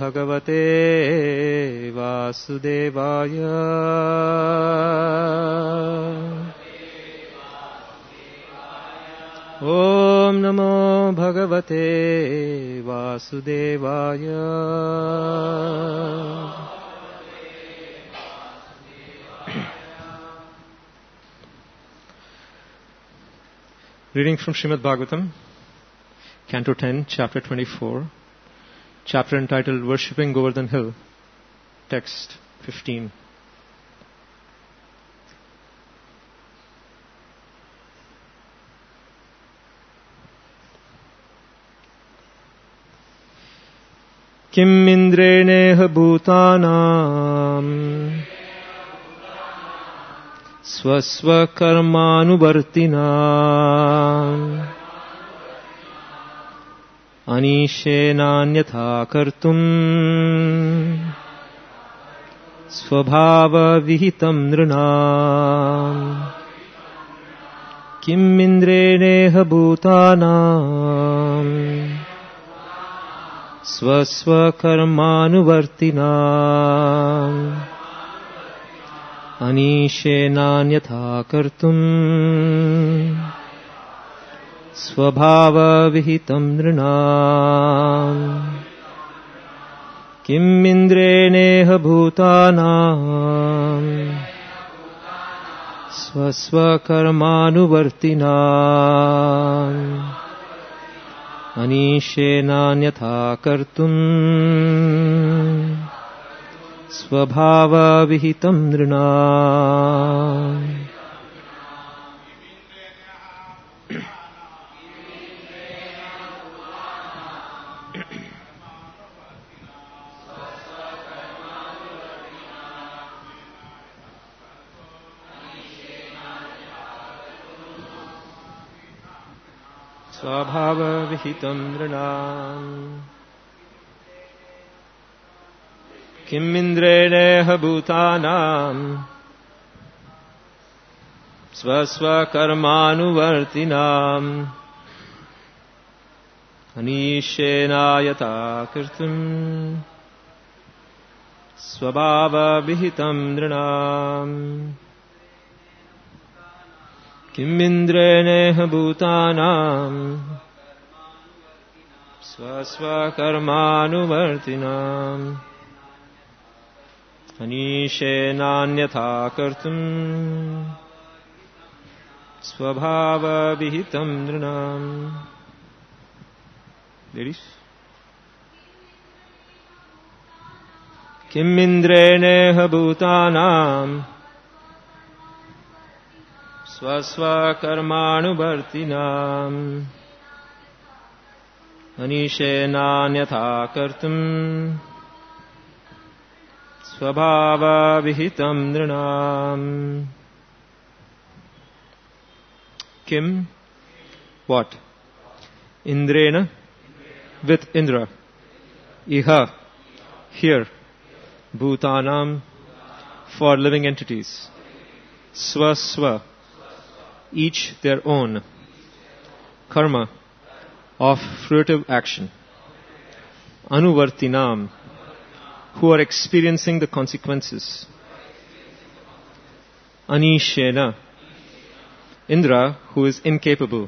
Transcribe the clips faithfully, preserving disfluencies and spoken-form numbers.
bhagavate vasudevaya. Om namo bhagavate vasudevaya. Reading from Srimad Bhagavatam, Canto ten, Chapter twenty-four, chapter entitled Worshipping Govardhan Hill, text fifteen. Kim indreneha bhutanam swasva karmanuvartinam anishenanyatha kartum svabhava vihitam nrinam. Kim indreneha bhutanam swasva karmanuvartinam anishenanyatha kartum svabhava vihitam nrinam. Kim indreneha bhutanam swasva karmanuvartinam anishenanyatha kartum svabhava vihitam nrinam. Svabhava vihitam nrinam. Kim indreneha bhutanam swasva karmanuvartinam anishenayata kirtum svabhava vihitam nrinam. Kim indreneha bhutanam swasva karmanuvartinam anishenanyatha kartum svabhava vihitam nrinam. Ladies. Kim indreneha bhutanam swasva karmanuvartinam anishenanyatha kartum svabhava vihitam nrinam. Kim, what? Indrena, with Indra. Iha, here. Bhutanam, for living entities. Swa swa, each their own. Karma, of fruitive action. Anuvartinam, who are experiencing the consequences. Anishena, Indra, who is incapable.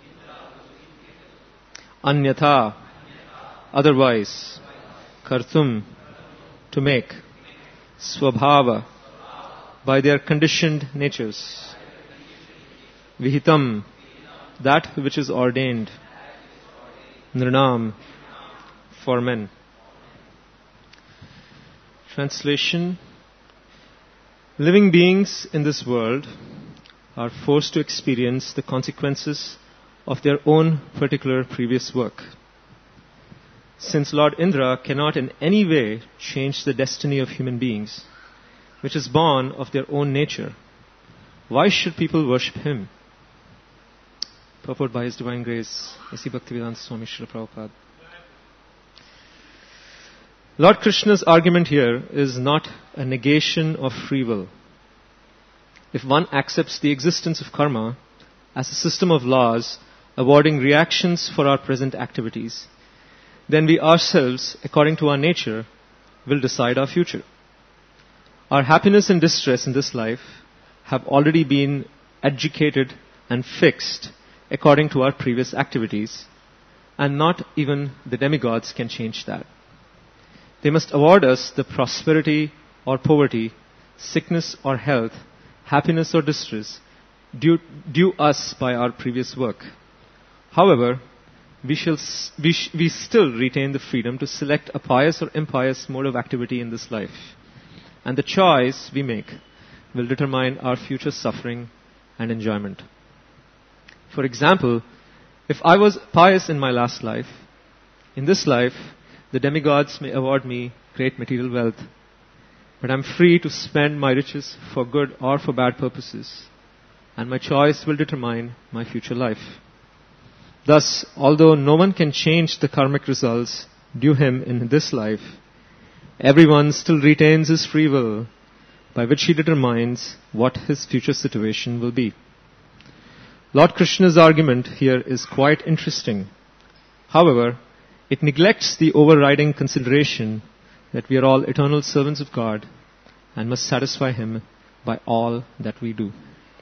Anyatha, otherwise. Kartum, to make. Swabhava, by their conditioned natures. Vihitam, that which is ordained. Nrinam, for men. Translation. Living beings in this world are forced to experience the consequences of their own particular previous work. Since Lord Indra cannot in any way change the destiny of human beings, which is born of their own nature, why should people worship him? Purport by His Divine Grace, A C Bhaktivedanta Swami Srila Prabhupada. Lord Krishna's argument here is not a negation of free will. If one accepts the existence of karma as a system of laws awarding reactions for our present activities, then we ourselves, according to our nature, will decide our future. Our happiness and distress in this life have already been educated and fixed according to our previous activities, and not even the demigods can change that. They must award us the prosperity or poverty, sickness or health, happiness or distress due, due us by our previous work. However, we, shall, we, sh- we still retain the freedom to select a pious or impious mode of activity in this life. And the choice we make will determine our future suffering and enjoyment. For example, if I was pious in my last life, in this life, the demigods may award me great material wealth, but I'm free to spend my riches for good or for bad purposes, and my choice will determine my future life. Thus, although no one can change the karmic results due him in this life, everyone still retains his free will, by which he determines what his future situation will be. Lord Krishna's argument here is quite interesting. However, it neglects the overriding consideration that we are all eternal servants of God and must satisfy Him by all that we do.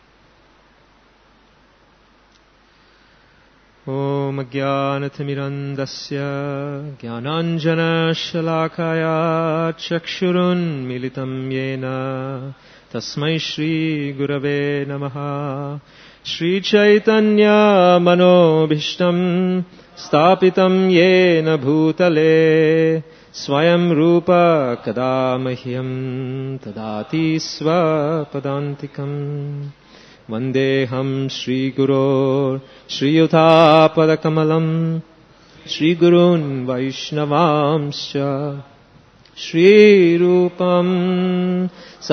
Om Jnanathmirandasya Jnananjana Shalakaya Chakshurun Militam Yena Tasmai Shri Gurave Namaha Shri Chaitanya Manobhishtam Stapitam Yena Bhutale Swayam Rupa Kadamahyam Tadati Svapadantikam Vandeham Shri Guru Shri Yuta Padakamalam Shri Gurun Vaishnavamscha Shri Rupam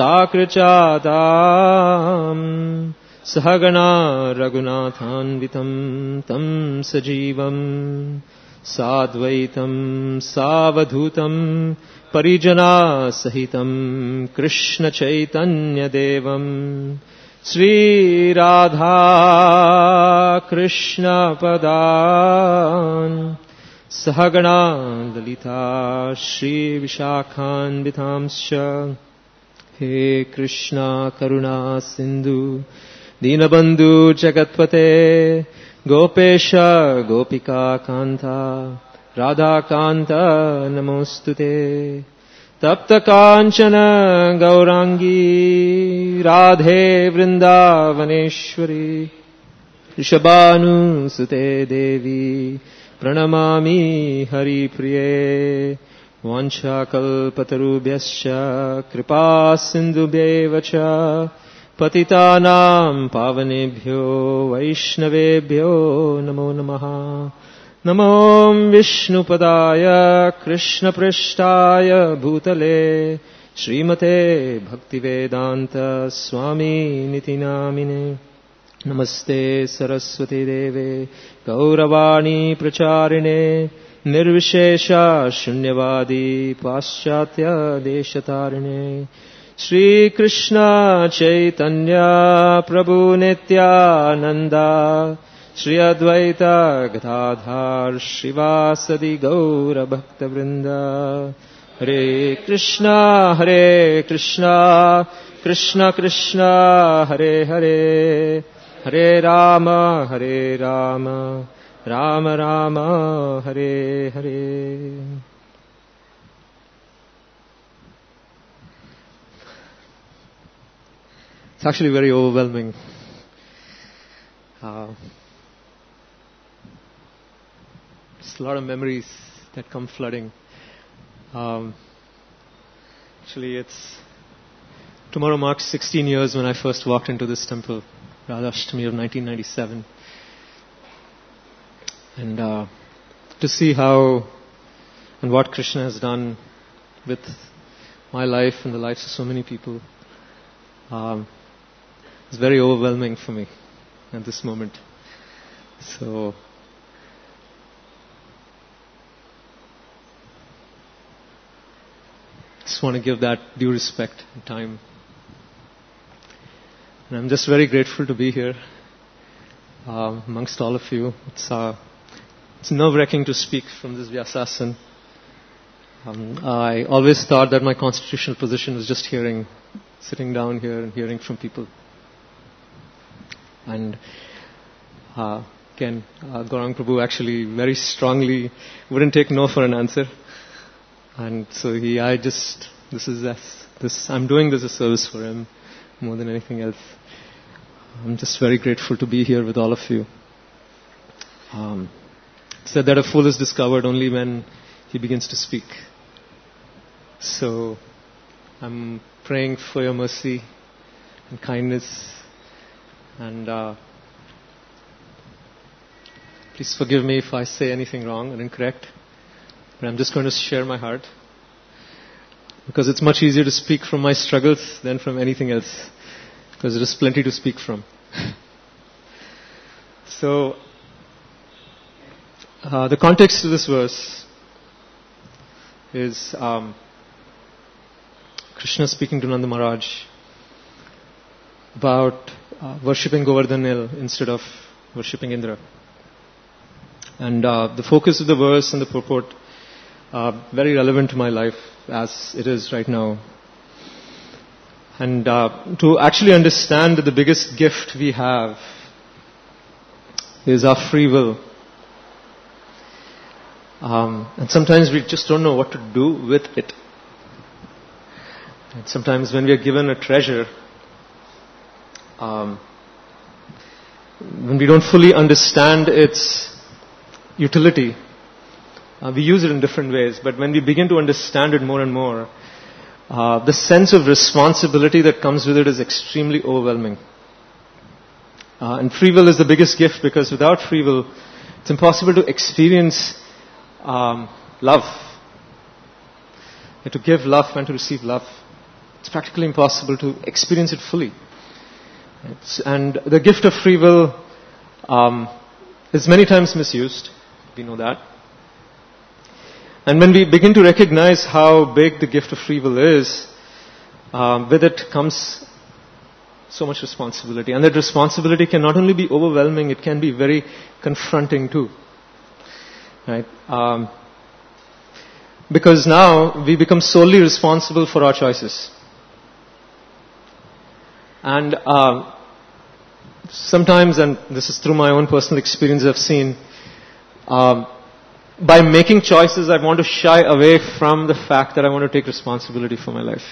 Sakrachadam Sahagana Raghunathanvitam Tam Sajivam Sadvaitam Savadhutam Parijana Sahitam Krishna Chaitanya Devam Sri Radha Krishna Padan Sahagana Lalita Shri Vishakhan Vitamscha He Krishna Karuna Sindhu Dinabandhu Jagatpate Gopesha Gopika Kanta Radha Kanta Namostute Tapta Kanchana Gaurangi Radhe Vrindavaneshwari Rishabhanu Sute Devi Pranamami Hari Priye Vanchakalpatarubhyascha Kripa Sindhubhyevacha Patitanam Pavanebhyo Vaishnavebhyo Namo Namaha Namo Vishnupadaya Krishna Prishtaya Bhutale Srimate Bhaktivedanta Swami Niti Namine Namaste Saraswati Deve Gauravani Pracharine Nirvishesha Shunyavadi Paschatya Deshatarine Shri Krishna Chaitanya Prabhu Nityananda Shri Advaita Gadadhar Shivasadi Gaura Bhakta Vrinda Hare Krishna Hare Krishna Krishna Krishna Hare Hare Hare Rama Hare Rama Rama Rama Hare Hare. It's actually very overwhelming. Uh, Just a lot of memories that come flooding. Um, actually, it's tomorrow marks sixteen years when I first walked into this temple, Radhashtami of nineteen ninety-seven. And uh, to see how and what Krishna has done with my life and the lives of so many people, um, it's very overwhelming for me at this moment. So, just want to give that due respect and time. And I'm just very grateful to be here uh, amongst all of you. It's, uh, it's nerve-wracking to speak from this Vyasasana. Um, I always thought that my constitutional position was just hearing, sitting down here and hearing from people. And uh, again, uh, Gaurang Prabhu actually very strongly wouldn't take no for an answer. And so he, I just, this is this, this, I'm doing this as a service for him more than anything else. I'm just very grateful to be here with all of you. Um, said that a fool is discovered only when he begins to speak. So I'm praying for your mercy and kindness, and uh, please forgive me if I say anything wrong or incorrect, but I'm just going to share my heart, because it's much easier to speak from my struggles than from anything else, because there is plenty to speak from. So uh, the context of this verse is um, Krishna speaking to Nanda Maharaj about uh, worshipping Govardhan instead of worshipping Indra. And uh, the focus of the verse and the purport are very relevant to my life as it is right now. And uh, to actually understand that the biggest gift we have is our free will. Um, and sometimes we just don't know what to do with it. And sometimes when we are given a treasure, um, when we don't fully understand its utility, uh, we use it in different ways. But when we begin to understand it more and more, uh, the sense of responsibility that comes with it is extremely overwhelming. Uh, and free will is the biggest gift, because without free will, it's impossible to experience um, love. And to give love and to receive love. It's practically impossible to experience it fully. It's, and the gift of free will um, is many times misused. We know that. And when we begin to recognize how big the gift of free will is, um, with it comes so much responsibility. And that responsibility can not only be overwhelming, it can be very confronting too. Right? Um, because now we become solely responsible for our choices. And um, sometimes, and this is through my own personal experience, I've seen, um, by making choices, I want to shy away from the fact that I want to take responsibility for my life.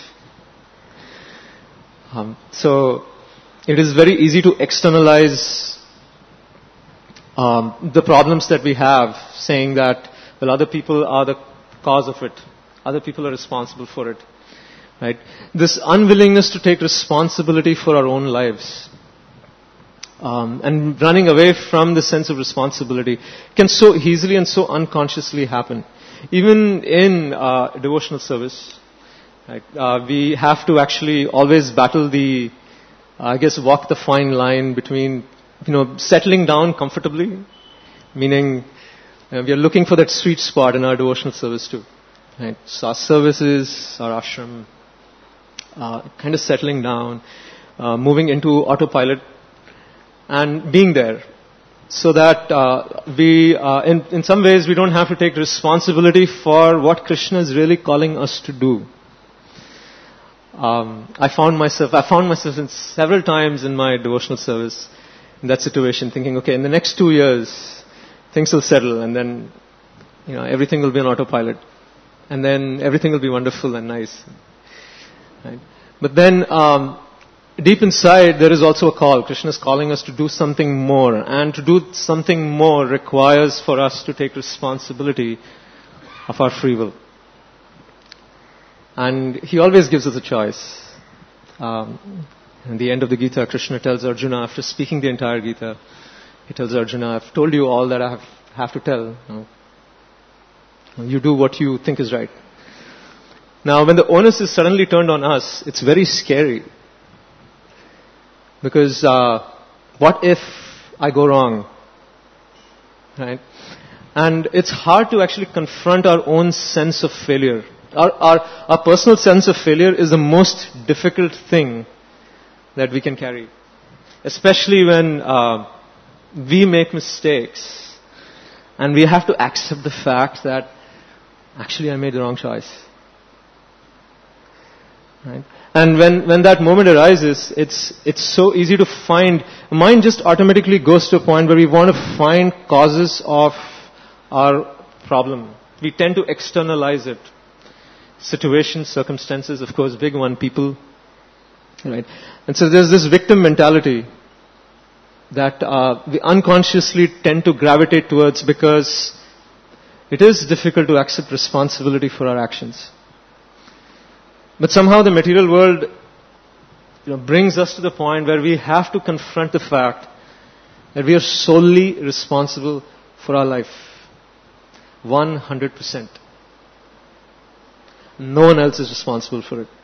Um, so, it is very easy to externalize um, the problems that we have, saying that, well, other people are the cause of it. Other people are responsible for it. Right? This unwillingness to take responsibility for our own lives, um, and running away from the sense of responsibility can so easily and so unconsciously happen. Even in uh, devotional service, right, uh, we have to actually always battle the, uh, I guess, walk the fine line between, you know, settling down comfortably, meaning uh, we are looking for that sweet spot in our devotional service too. Right? So our services, our ashram, Uh, kind of settling down, uh, moving into autopilot, and being there, so that uh, we, uh, in, in some ways, we don't have to take responsibility for what Krishna is really calling us to do. Um, I found myself, I found myself in several times in my devotional service in that situation, thinking, okay, in the next two years, things will settle, and then, you know, everything will be on autopilot, and then everything will be wonderful and nice. Right. But then, um, deep inside, there is also a call. Krishna is calling us to do something more. And to do something more requires for us to take responsibility of our free will. And he always gives us a choice. Um, at the end of the Gita, Krishna tells Arjuna, after speaking the entire Gita, he tells Arjuna, I've told you all that I have, have to tell. You know, you do what you think is right. Now, when the onus is suddenly turned on us, it's very scary. Because uh, what if I go wrong? Right? And it's hard to actually confront our own sense of failure. Our, our, our personal sense of failure is the most difficult thing that we can carry. Especially when uh, we make mistakes. And we have to accept the fact that actually I made the wrong choice. Right? And when, when that moment arises, it's, it's so easy to find, mind just automatically goes to a point where we want to find causes of our problem. We tend to externalize it. Situations, circumstances, of course, big one, people. Right? And so there's this victim mentality that uh, we unconsciously tend to gravitate towards because it is difficult to accept responsibility for our actions. But somehow the material world, you know, brings us to the point where we have to confront the fact that we are solely responsible for our life. one hundred percent. No one else is responsible for it.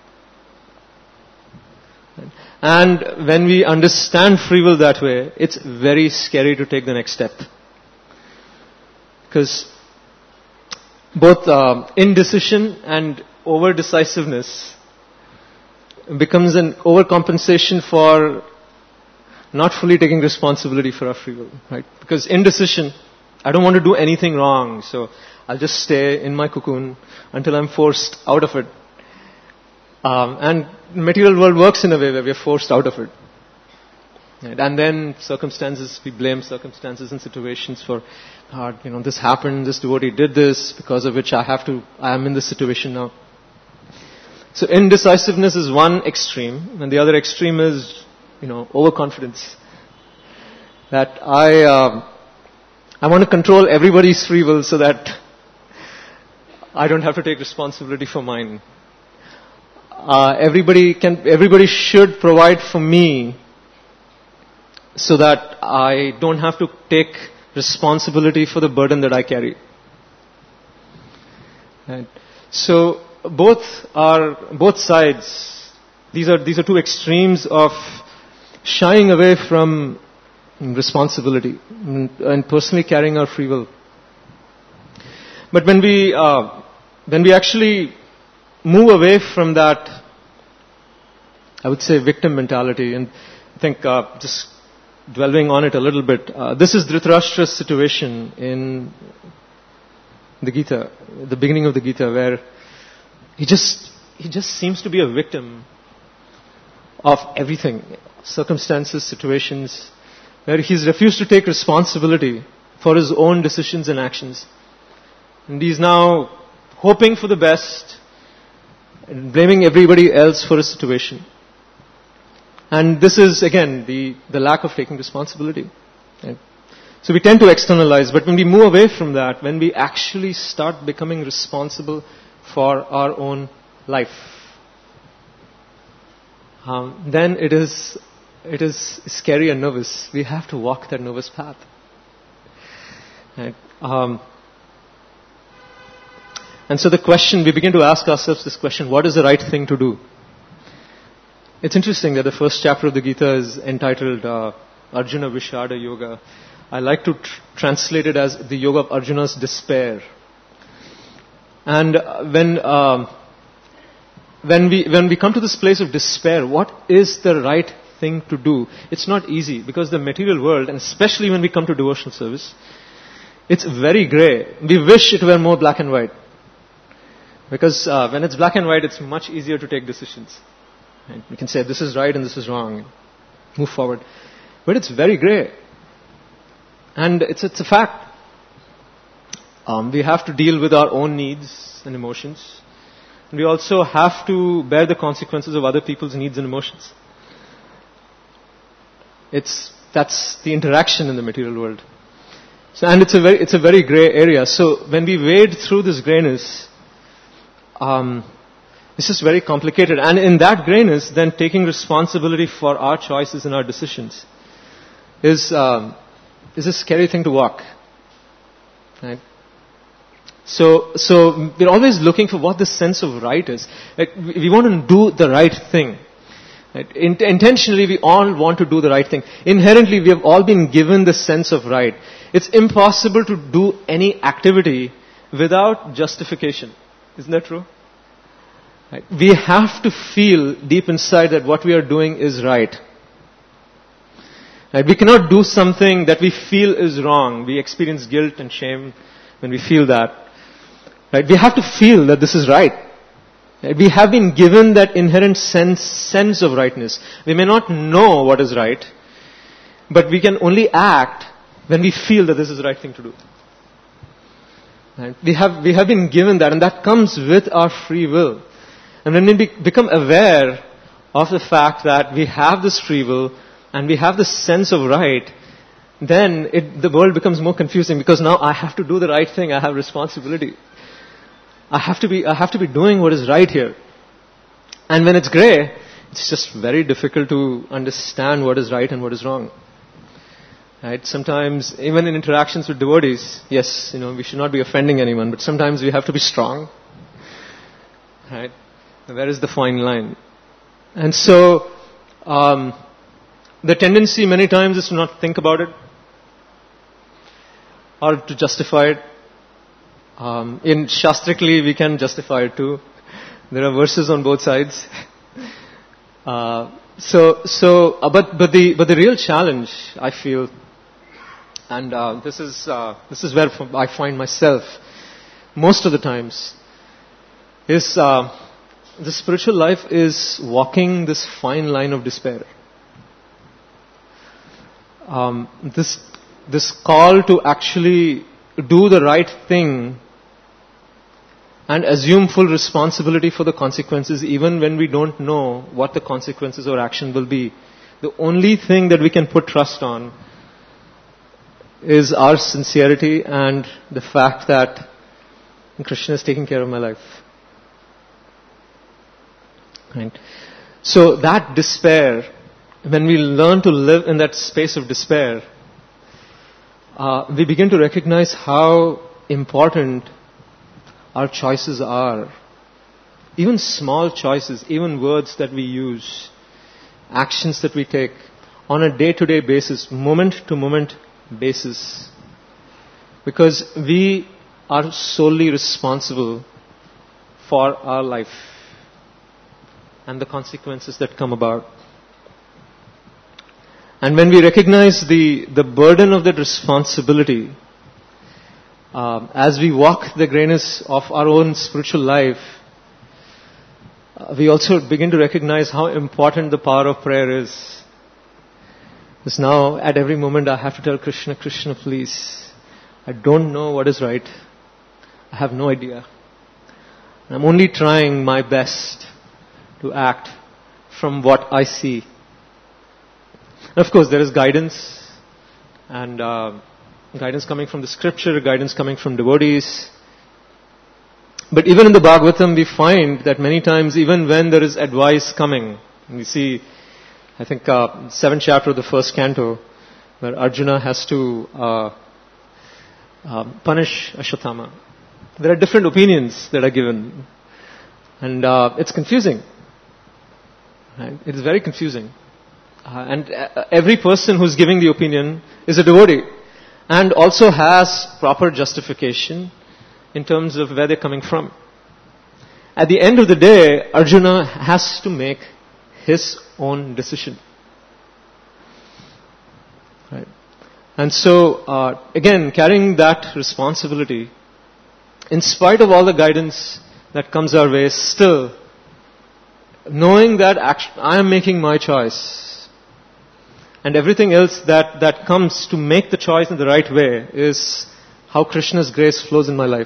And when we understand free will that way, it's very scary to take the next step. Because both uh, indecision and over-decisiveness becomes an overcompensation for not fully taking responsibility for our free will. Right? Because indecision, I don't want to do anything wrong, so I'll just stay in my cocoon until I'm forced out of it. Um, and the material world works in a way where we are forced out of it. Right? And then circumstances, we blame circumstances and situations for, God, you know, this happened, this devotee did this, because of which I have to, I am in this situation now. So indecisiveness is one extreme, and the other extreme is, you know, overconfidence. That I, uh, I want to control everybody's free will so that I don't have to take responsibility for mine. Uh, everybody can, everybody should provide for me so that I don't have to take responsibility for the burden that I carry. Right. So both are, both sides, these are, these are two extremes of shying away from responsibility and, and personally carrying our free will. But when we, uh, when we actually move away from that, I would say, victim mentality, and I think uh, just dwelling on it a little bit, uh, this is Dhritarashtra's situation in the Gita, the beginning of the Gita, where he just he just seems to be a victim of everything, circumstances, situations, where he's refused to take responsibility for his own decisions and actions. And he's now hoping for the best and blaming everybody else for his situation. And this is, again, the, the lack of taking responsibility. Right? So we tend to externalize, but when we move away from that, when we actually start becoming responsible for our own life, um, then it is it is scary and nervous. We have to walk that nervous path. Right? Um, and so the question, we begin to ask ourselves this question, what is the right thing to do? It's interesting that the first chapter of the Gita is entitled uh, Arjuna Vishada Yoga. I like to tr- translate it as the yoga of Arjuna's despair. And uh, when um, when we when we come to this place of despair, what is the right thing to do? It's not easy, because the material world, and especially when we come to devotional service, it's very grey. We wish it were more black and white. Because uh, when it's black and white, it's much easier to take decisions. And we can say this is right and this is wrong, move forward. But it's very grey. And it's, it's a fact. Um, we have to deal with our own needs and emotions. And we also have to bear the consequences of other people's needs and emotions. It's, that's the interaction in the material world. So, and it's a very, it's a very grey area. So when we wade through this greyness, um, it's just very complicated. And in that greyness, then taking responsibility for our choices and our decisions is, um, is a scary thing to walk. Right? So, so we're always looking for what the sense of right is. Like, we, we want to do the right thing. Right? In, intentionally, we all want to do the right thing. Inherently, we have all been given the sense of right. It's impossible to do any activity without justification. Isn't that true? Right? We have to feel deep inside that what we are doing is right. Right? We cannot do something that we feel is wrong. We experience guilt and shame when we feel that. Right? We have to feel that this is right. Right? We have been given that inherent sense, sense of rightness. We may not know what is right, but we can only act when we feel that this is the right thing to do. Right? We have, we have been given that, and that comes with our free will. And when we be, become aware of the fact that we have this free will and we have this sense of right, then it, the world becomes more confusing, because now I have to do the right thing. I have responsibility. I have to be, I have to be doing what is right here. And when it's grey, it's just very difficult to understand what is right and what is wrong. Right? Sometimes, even in interactions with devotees, yes, you know, we should not be offending anyone, but sometimes we have to be strong. Right? Where is the fine line? And so, um, the tendency many times is to not think about it, or to justify it. Um, in Shastrically, we can justify it too. There are verses on both sides. uh, so, so, uh, but but the but the real challenge, I feel, and uh, this is uh, this is where I find myself most of the times, is uh, the spiritual life is walking this fine line of despair. Um, this this call to actually do the right thing and assume full responsibility for the consequences, even when we don't know what the consequences or action will be. The only thing that we can put trust on is our sincerity and the fact that Krishna is taking care of my life. Right? So that despair, when we learn to live in that space of despair, uh, we begin to recognize how important our choices are. Even small choices, even words that we use, actions that we take on a day-to-day basis, moment-to-moment basis. Because we are solely responsible for our life and the consequences that come about. And when we recognize the, the burden of that responsibility, um, as we walk the grayness of our own spiritual life, uh, we also begin to recognize how important the power of prayer is. Because now, at every moment, I have to tell Krishna, Krishna, please, I don't know what is right. I have no idea. I'm only trying my best to act from what I see. And of course, there is guidance, and uh, guidance coming from the scripture, guidance coming from devotees. But even in the Bhagavatam, we find that many times, even when there is advice coming, we see, I think, uh, seventh chapter of the first canto, where Arjuna has to uh, uh, punish Ashwatthama. There are different opinions that are given, and uh, it's confusing. Right? It is very confusing. Uh, and uh, every person who's giving the opinion is a devotee and also has proper justification in terms of where they're coming from. At the end of the day, Arjuna has to make his own decision. Right? And so, uh, again, carrying that responsibility, in spite of all the guidance that comes our way, still knowing that act- I am making my choice, and everything else that, that comes to make the choice in the right way is how Krishna's grace flows in my life.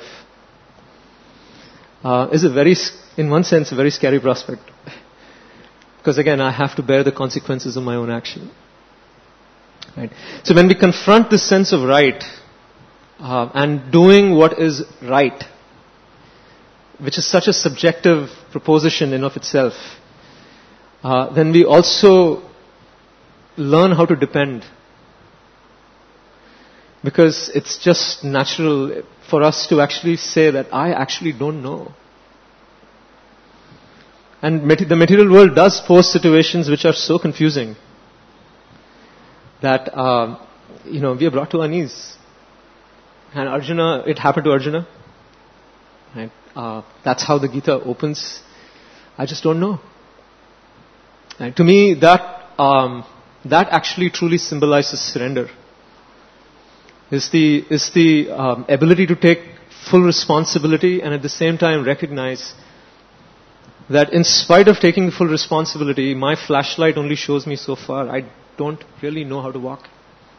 Uh, is a very, in one sense, a very scary prospect. Because again, I have to bear the consequences of my own action. Right? So when we confront this sense of right, uh, and doing what is right, which is such a subjective proposition in of itself, uh, then we also learn how to depend. Because it's just natural for us to actually say that I actually don't know. And mat- the material world does pose situations which are so confusing that, uh, you know, we are brought to our knees. And Arjuna, it happened to Arjuna. Right? Uh, that's how the Gita opens. I just don't know. And to me, that um, that actually truly symbolizes surrender. Is the is the um, ability to take full responsibility and at the same time recognize that in spite of taking full responsibility, my flashlight only shows me so far. I don't really know how to walk.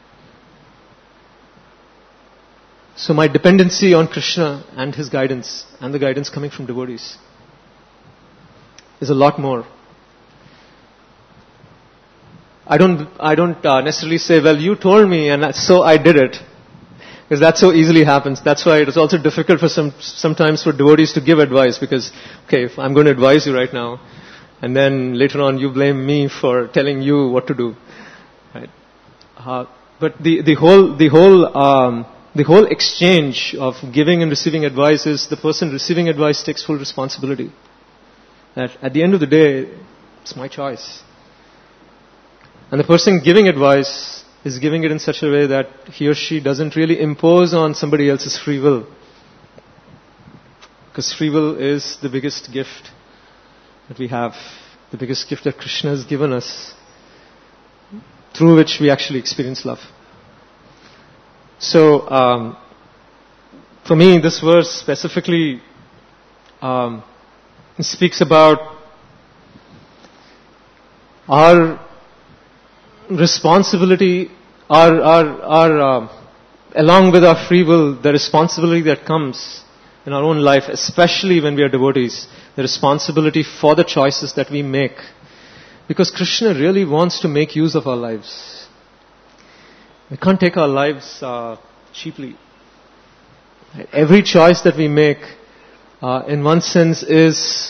So my dependency on Krishna and his guidance and the guidance coming from devotees is a lot more. I don't, I don't uh, necessarily say, well, you told me and so I did it. Because that so easily happens. That's why it is also difficult for some, sometimes for devotees to give advice because, okay, if I'm going to advise you right now and then later on you blame me for telling you what to do. Right? Uh, but the, the whole, the whole, um, the whole exchange of giving and receiving advice is the person receiving advice takes full responsibility. That at the end of the day, it's my choice. And the person giving advice is giving it in such a way that he or she doesn't really impose on somebody else's free will. Because free will is the biggest gift that we have, the biggest gift that Krishna has given us, through which we actually experience love. So, um, for me, this verse specifically um, speaks about our responsibility, our, our, our uh, along with our free will, the responsibility that comes in our own life, especially when we are devotees, the responsibility for the choices that we make. Because Krishna really wants to make use of our lives. We can't take our lives uh, cheaply. Every choice that we make, uh, in one sense, is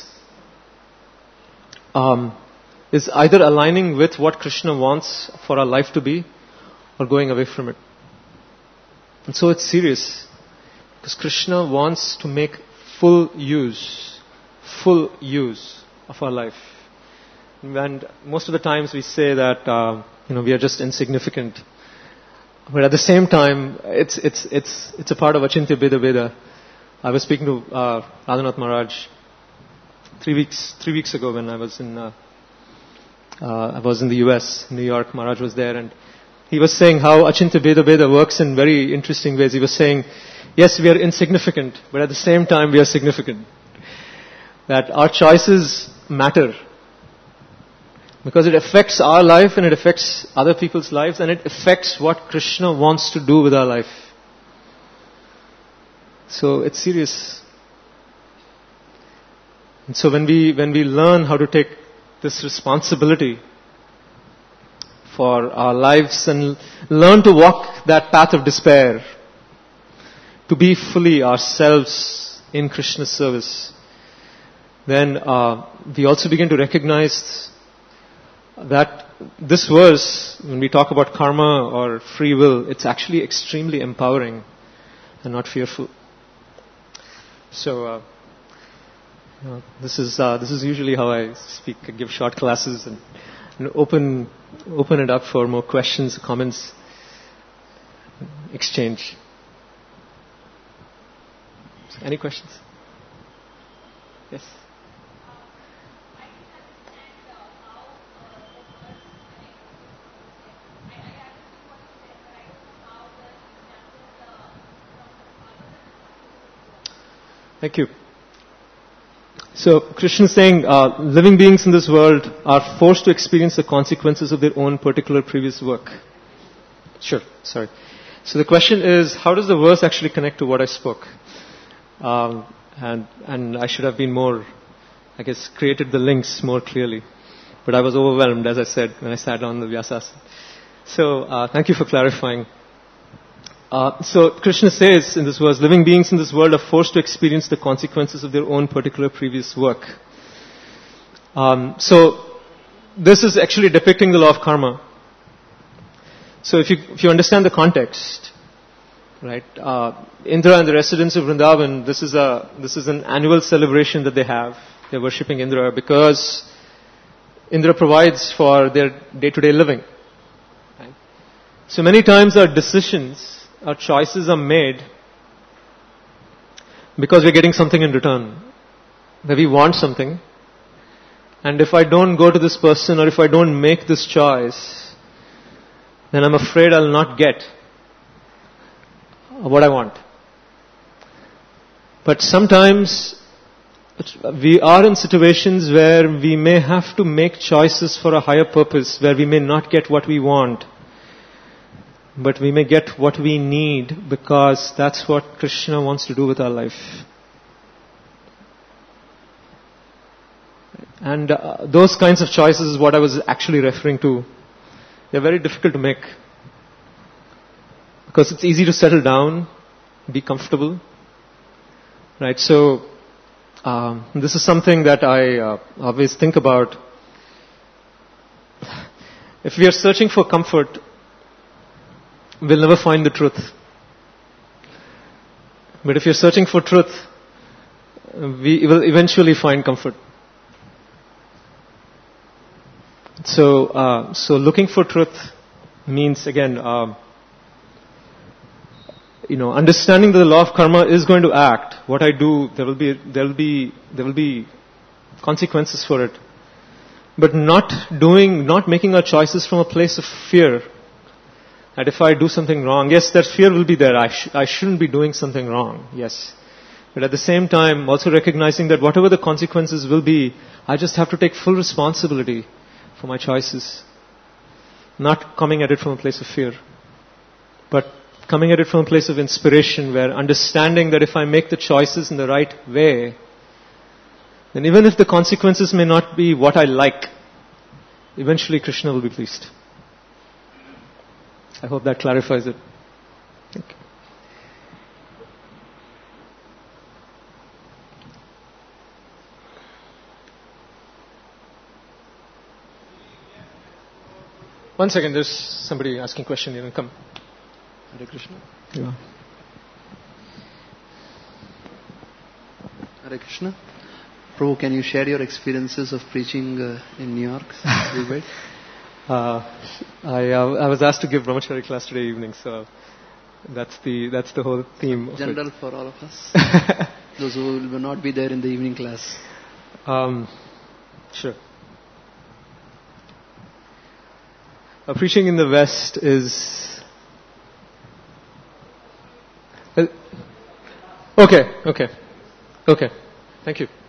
um, is either aligning with what Krishna wants for our life to be, or going away from it. And so it's serious, because Krishna wants to make full use, full use of our life. And most of the times we say that uh, you know we are just insignificant. But at the same time, it's it's it's it's a part of Achintya Bheda Veda. I was speaking to uh, Radhanath Maharaj three weeks three weeks ago when I was in uh, uh, I was in the U S, New York. Maharaj was there, and he was saying how Achintya Bheda Veda works in very interesting ways. He was saying, yes, we are insignificant, but at the same time we are significant. That our choices matter. Because it affects our life and it affects other people's lives and it affects what Krishna wants to do with our life. So it's serious. And so when we when we learn how to take this responsibility for our lives and learn to walk that path of despair, to be fully ourselves in Krishna's service, then uh, we also begin to recognize that this verse, when we talk about karma or free will, it's actually extremely empowering and not fearful. So, uh, you know, this is uh, this is usually how I speak. I give short classes and, and open open it up for more questions, comments, exchange. So any questions? Yes. Thank you. So, Krishna is saying, uh, living beings in this world are forced to experience the consequences of their own particular previous work. Sure, sorry. So the question is, how does the verse actually connect to what I spoke? Um, and, and I should have been more, I guess, created the links more clearly. But I was overwhelmed, as I said, when I sat down the Vyasasana. So, uh, thank you for clarifying. Uh, so Krishna says in this verse, living beings in this world are forced to experience the consequences of their own particular previous work. Um, so this is actually depicting the law of karma. So if you if you understand the context, right? Uh, Indra and the residents of Vrindavan, this is a this is an annual celebration that they have. They're worshipping Indra because Indra provides for their day-to-day living. Right? So many times our decisions, our choices are made because we're getting something in return. That we want something. And if I don't go to this person or if I don't make this choice, then I'm afraid I'll not get what I want. But sometimes we are in situations where we may have to make choices for a higher purpose, where we may not get what we want, but we may get what we need, because that's what Krishna wants to do with our life. And uh, those kinds of choices is what I was actually referring to. They're very difficult to make, because it's easy to settle down, be comfortable, right? So um, this is something that I uh, always think about. If we are searching for comfort, we'll never find the truth. But if you're searching for truth, we will eventually find comfort. So, uh, so looking for truth means, again, uh, you know, understanding that the law of karma is going to act. What I do, there will be, there will be, there will be consequences for it. But not doing, not making our choices from a place of fear. That if I do something wrong, yes, that fear will be there. I, sh- I shouldn't be doing something wrong. Yes. But at the same time, also recognizing that whatever the consequences will be, I just have to take full responsibility for my choices. Not coming at it from a place of fear, but coming at it from a place of inspiration, where understanding that if I make the choices in the right way, then even if the consequences may not be what I like, eventually Krishna will be pleased. I hope that clarifies it. Thank you. One second, there's somebody asking a question. You can come. Hare Krishna. Yeah. Hare Krishna. Prabhu, can you share your experiences of preaching uh, in New York? uh, I, uh, I was asked to give brahmachari class today evening, so that's the that's the whole theme. General of it. For all of us. Those who will not be there in the evening class. Um, sure. Uh, preaching in the West is... Uh, okay, okay, okay. Thank you.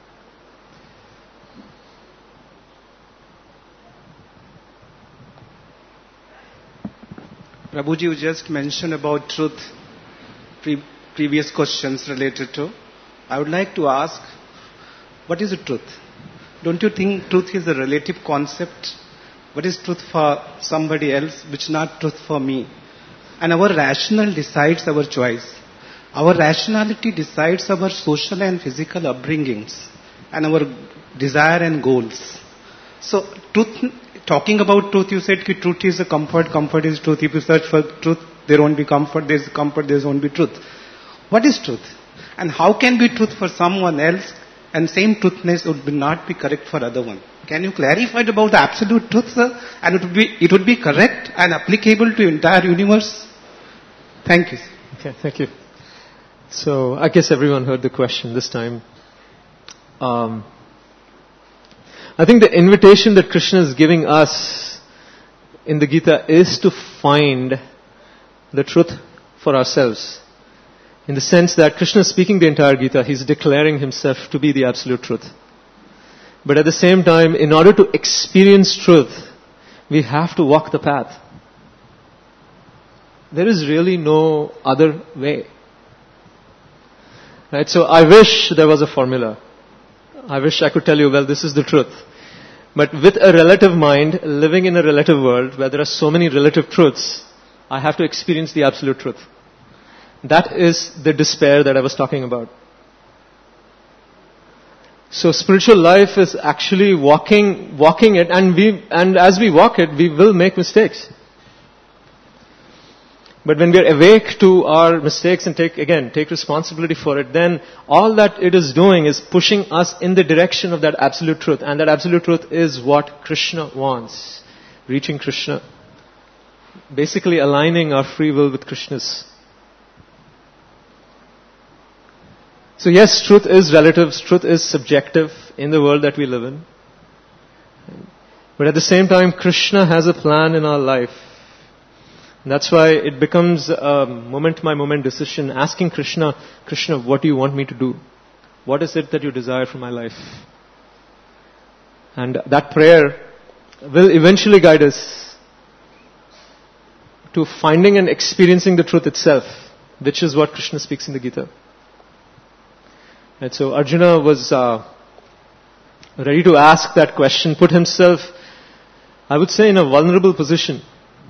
Prabhuji, you just mentioned about truth, pre- previous questions related to. I would like to ask, what is the truth? Don't you think truth is a relative concept? What is truth for somebody else, which not truth for me? And our rational decides our choice. Our rationality decides our social and physical upbringings and our desire and goals. So, truth, talking about truth, you said that truth is a comfort, comfort is truth. If you search for truth, there won't be comfort, there is comfort, there won't be truth. What is truth? And how can be truth for someone else and same truthness would be not be correct for other one? Can you clarify about the absolute truth, sir? And it would be it would be correct and applicable to entire universe? Thank you. Okay, thank you. So I guess everyone heard the question this time. Um, I think the invitation that Krishna is giving us in the Gita is to find the truth for ourselves. In the sense that Krishna is speaking the entire Gita, he's declaring himself to be the absolute truth. But at the same time, in order to experience truth, we have to walk the path. There is really no other way. Right? So I wish there was a formula. I wish I could tell you, well, this is the truth. But with a relative mind, living in a relative world where there are so many relative truths, I have to experience the absolute truth. That is the despair that I was talking about. So spiritual life is actually walking, walking it, and we, and as we walk it, we will make mistakes. But when we are awake to our mistakes and take, again, take responsibility for it, then all that it is doing is pushing us in the direction of that absolute truth. And that absolute truth is what Krishna wants. Reaching Krishna. Basically aligning our free will with Krishna's. So yes, truth is relative, truth is subjective in the world that we live in. But at the same time, Krishna has a plan in our life. That's why it becomes a moment-by-moment decision, asking Krishna, Krishna, what do you want me to do? What is it that you desire for my life? And that prayer will eventually guide us to finding and experiencing the truth itself, which is what Krishna speaks in the Gita. And so Arjuna was uh, ready to ask that question, put himself, I would say, in a vulnerable position.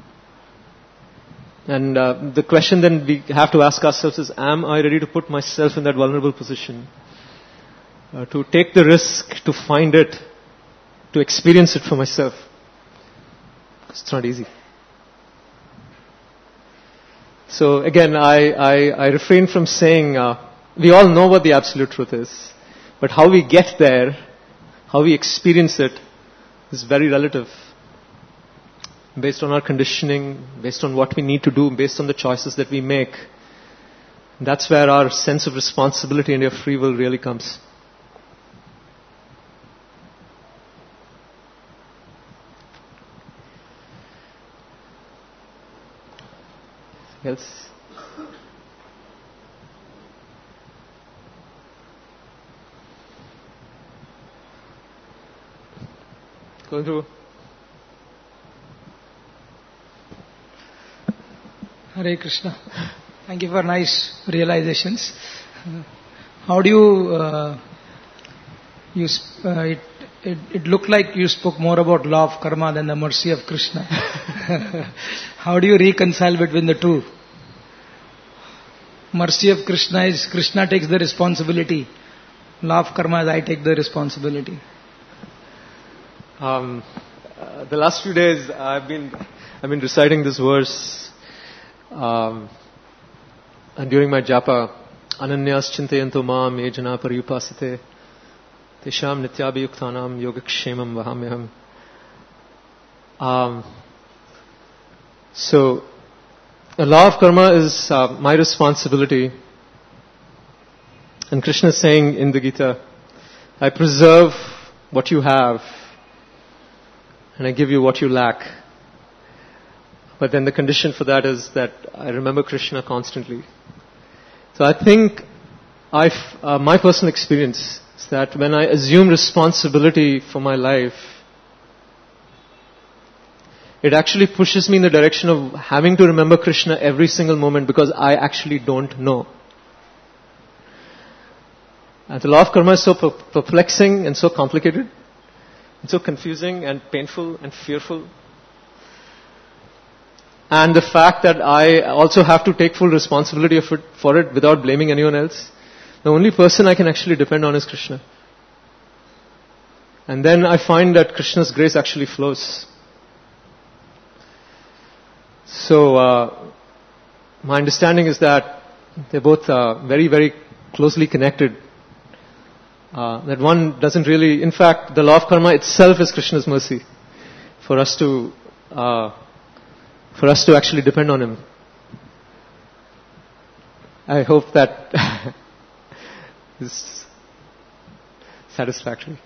And uh, the question then we have to ask ourselves is, am I ready to put myself in that vulnerable position? Uh, to take the risk, to find it, to experience it for myself. It's not easy. So again, I, I, I refrain from saying, uh, we all know what the absolute truth is. But how we get there, how we experience it, is very relative. Based on our conditioning, based on what we need to do, based on the choices that we make. That's where our sense of responsibility and your free will really comes. Else? Going through. Hare Krishna. Thank you for nice realizations. Uh, how do you, uh, you sp- uh, it, it, it looked like you spoke more about law of karma than the mercy of Krishna. How do you reconcile between the two? Mercy of Krishna is Krishna takes the responsibility. Law of karma is I take the responsibility. Um, uh, the last few days I've been I've been reciting this verse, um, and during my japa, Ananyas chintayanto maam ejana pariyupasate tesham nityabhiyuktanam yogakshemam vahamyaham. Um, so, the law of karma is uh, my responsibility, and Krishna is saying in the Gita, I preserve what you have, and I give you what you lack. But then the condition for that is that I remember Krishna constantly. So I think I've, uh, my personal experience is that when I assume responsibility for my life, it actually pushes me in the direction of having to remember Krishna every single moment because I actually don't know. And the law of karma is so perplexing and so complicated. It's so confusing and painful and fearful. And the fact that I also have to take full responsibility of it, for it without blaming anyone else. The only person I can actually depend on is Krishna. And then I find that Krishna's grace actually flows. So, uh, my understanding is that they're both uh, very, very closely connected. Uh, that one doesn't really, in fact, the law of karma itself is Krishna's mercy for us to, uh, for us to actually depend on Him. I hope that is satisfactory.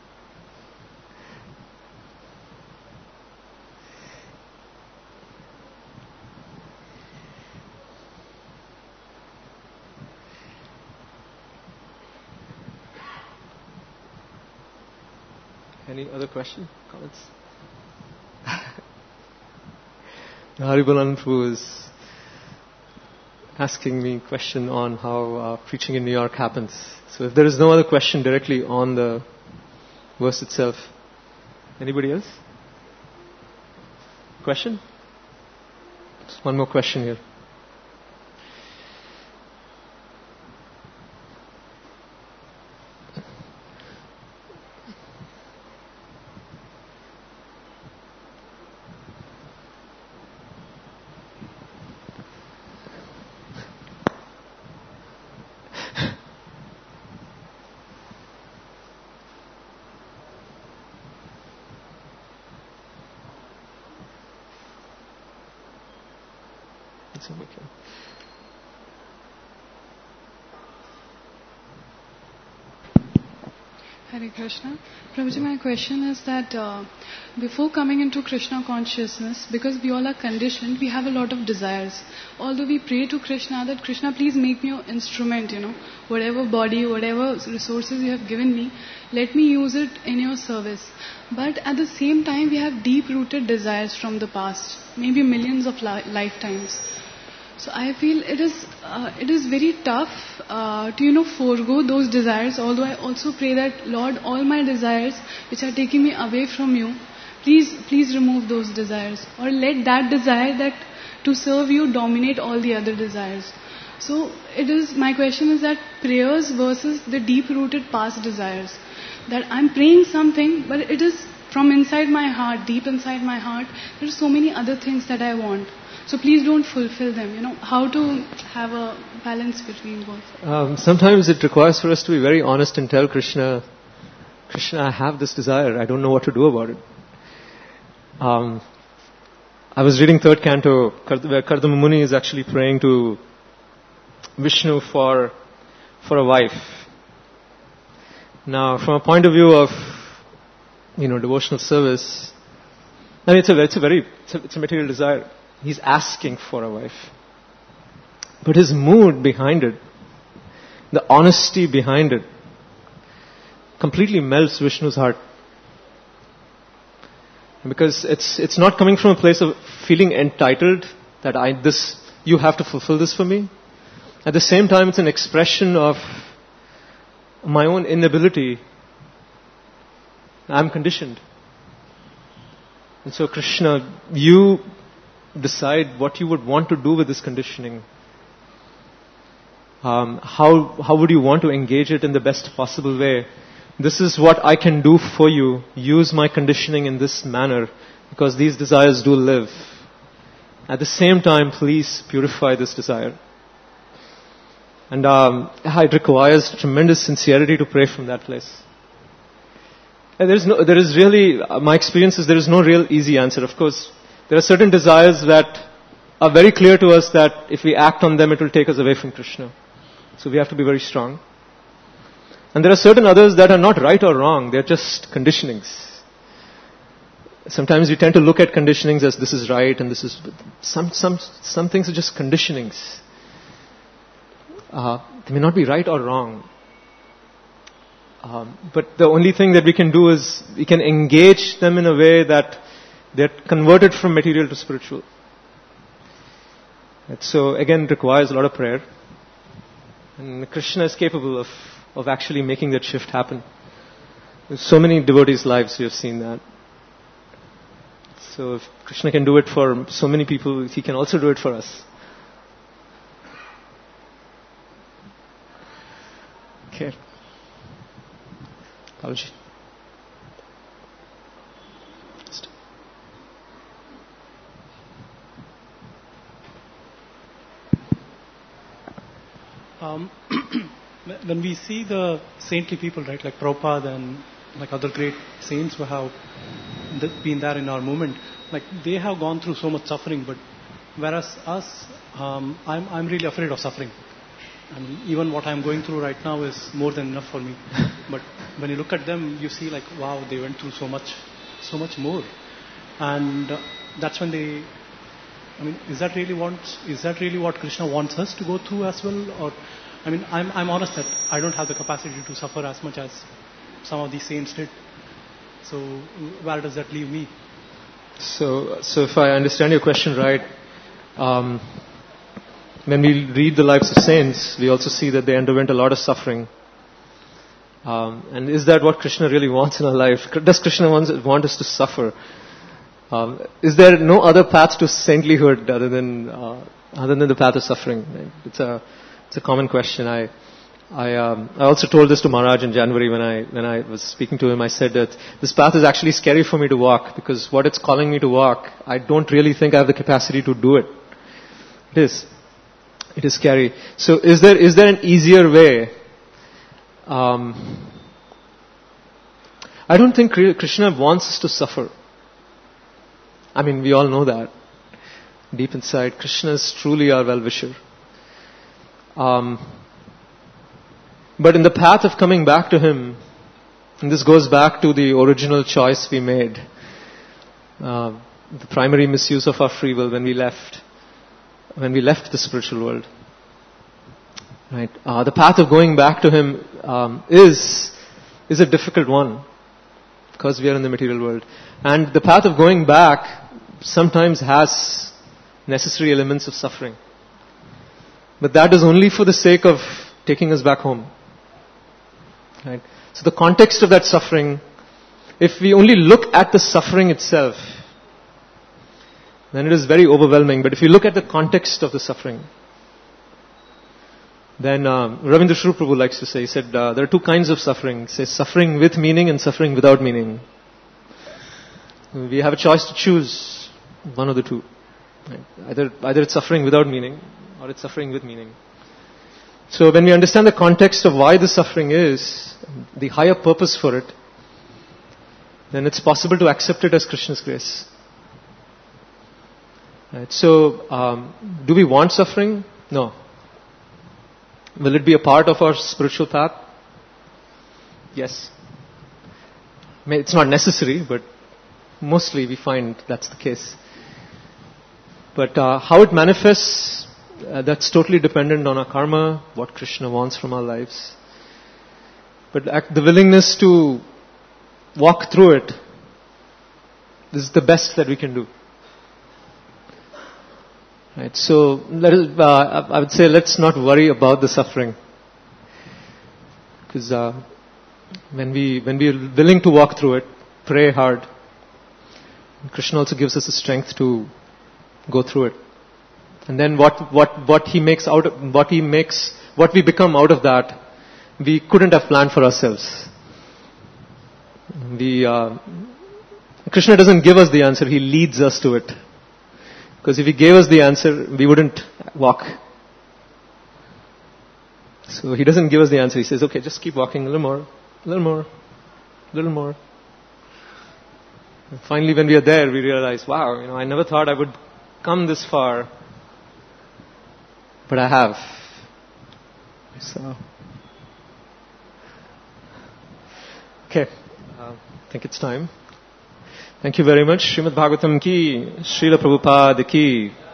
Any other question, comments? Haribalan Prabhu is asking me a question on how uh, preaching in New York happens. So if there is no other question directly on the verse itself, anybody else? Question? Just one more question here. Hare Krishna. Prabhuji, my question is that uh, before coming into Krishna consciousness, because we all are conditioned, we have a lot of desires. Although we pray to Krishna that Krishna, please make me your instrument, you know, whatever body, whatever resources you have given me, let me use it in your service. But at the same time, we have deep-rooted desires from the past, maybe millions of li- lifetimes. So I feel it is uh, it is very tough uh, to you know forego those desires. Although I also pray that Lord, all my desires which are taking me away from you, please please remove those desires, or let that desire that to serve you dominate all the other desires. So it is my question is that prayers versus the deep-rooted past desires. That I'm praying something, but it is from inside my heart, deep inside my heart. There are so many other things that I want. So please don't fulfill them. You know, how to have a balance between both. Um, sometimes it requires for us to be very honest and tell Krishna, Krishna, I have this desire. I don't know what to do about it. Um, I was reading third canto where Kardama Muni is actually praying to Vishnu for for a wife. Now, from a point of view of you know devotional service, I mean it's a it's a very it's a, it's a material desire. He's asking for a wife. But his mood behind it, the honesty behind it, completely melts Vishnu's heart. Because it's it's not coming from a place of feeling entitled that I this you have to fulfill this for me. At the same time, it's an expression of my own inability. I'm conditioned. And so Krishna, you decide what you would want to do with this conditioning. Um, how how would you want to engage it in the best possible way? This is what I can do for you. Use my conditioning in this manner because these desires do live. At the same time, please purify this desire. And um, it requires tremendous sincerity to pray from that place. And there is no, there is really, uh, my experience is there is no real easy answer. Of course, there are certain desires that are very clear to us that if we act on them, it will take us away from Krishna. So we have to be very strong. And there are certain others that are not right or wrong. They're just conditionings. Sometimes we tend to look at conditionings as this is right and this is... Some, some, some things are just conditionings. Uh, they may not be right or wrong. Um, but the only thing that we can do is we can engage them in a way that they're converted from material to spiritual. And so again, it requires a lot of prayer. And Krishna is capable of, of actually making that shift happen. There's so many devotees' lives we have seen that. So if Krishna can do it for so many people, he can also do it for us. Okay. Apology. Um, when we see the saintly people, right, like Prabhupada and like other great saints who have been there in our movement, like they have gone through so much suffering, but whereas us, um, I'm, I'm really afraid of suffering. I mean, even what I'm going through right now is more than enough for me. But when you look at them, you see like, wow, they went through so much, so much more. And uh, that's when they, I mean, is that really what, is that really what Krishna wants us to go through as well? Or, I mean, I'm, I'm honest that I don't have the capacity to suffer as much as some of these saints did. So where does that leave me? So, so if I understand your question right, um, when we read the lives of saints, we also see that they underwent a lot of suffering. Um, and is that what Krishna really wants in our life? Does Krishna want, want us to suffer? Um, is there no other path to saintlyhood other than uh, other than the path of suffering? It's a it's a common question. I I um, I also told this to Maharaj in January when I when I was speaking to him. I said that this path is actually scary for me to walk because what it's calling me to walk, I don't really think I have the capacity to do it. It is. It is scary. So is there is there an easier way? Um, I don't think Krishna wants us to suffer. I mean, we all know that. Deep inside, Krishna is truly our well-wisher. Um, but in the path of coming back to Him, And this goes back to the original choice we made. Uh, the primary misuse of our free will when we left, when we left the spiritual world. Right? Uh, the path of going back to Him um, is is a difficult one because we are in the material world, and the path of going back sometimes has necessary elements of suffering. But that is only for the sake of taking us back home. Right? So the context of that suffering, if we only look at the suffering itself, then it is very overwhelming. But if you look at the context of the suffering, then um, Ravindra Shri Prabhu likes to say, he said, uh, there are two kinds of suffering. He says suffering with meaning and suffering without meaning. We have a choice to choose one of the two. Right? Either, either it's suffering without meaning or it's suffering with meaning. So when we understand the context of why the suffering is, the higher purpose for it, then it's possible to accept it as Krishna's grace. Right? So, um, do we want suffering? No. Will it be a part of our spiritual path? Yes. I mean, it's not necessary, but mostly we find that's the case. But uh, how it manifests, uh, that's totally dependent on our karma, what Krishna wants from our lives. But act, the willingness to walk through it, this is the best that we can do. Right, so let us, uh, I would say let's not worry about the suffering, because uh, when we when we are willing to walk through it, pray hard, Krishna also gives us the strength to go through it, and then what what what he makes out of, what he makes what we become out of that, we couldn't have planned for ourselves. We uh, Krishna doesn't give us the answer; he leads us to it. Because if he gave us the answer, we wouldn't walk. So he doesn't give us the answer. He says, okay, just keep walking a little more, a little more, a little more. And finally, when we are there, we realize, wow, you know, I never thought I would come this far. But I have. So, okay, uh, I think it's time. Thank you very much. Srimad Bhagavatam ki, Srila Prabhupada ki.